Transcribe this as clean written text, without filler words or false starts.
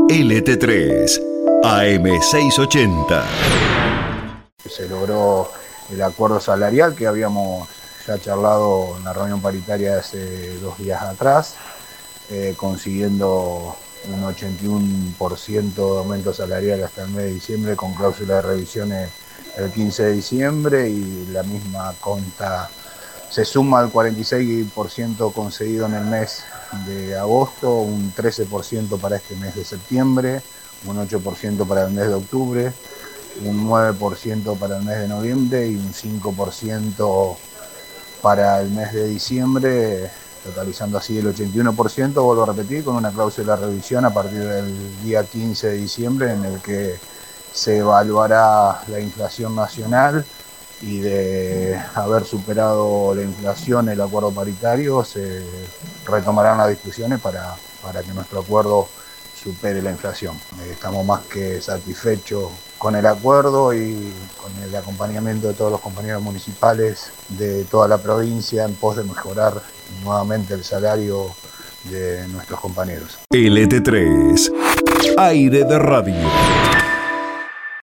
LT3, AM680. Se logró el acuerdo salarial que habíamos ya charlado en la reunión paritaria hace 2 días atrás, consiguiendo un 81% de aumento salarial hasta el mes de diciembre con cláusula de revisiones el 15 de diciembre, y la misma conta se suma al 46% concedido en el mes de agosto, un 13% para este mes de septiembre, un 8% para el mes de octubre, un 9% para el mes de noviembre y un 5% para el mes de diciembre, totalizando así el 81%, vuelvo a repetir, con una cláusula de revisión a partir del día 15 de diciembre en el que se evaluará la inflación nacional, y de haber superado la inflación el acuerdo paritario se retomarán las discusiones para que nuestro acuerdo supere la inflación. Estamos más que satisfechos con el acuerdo y con el acompañamiento de todos los compañeros municipales de toda la provincia en pos de mejorar nuevamente el salario de nuestros compañeros. LT3, aire de radio.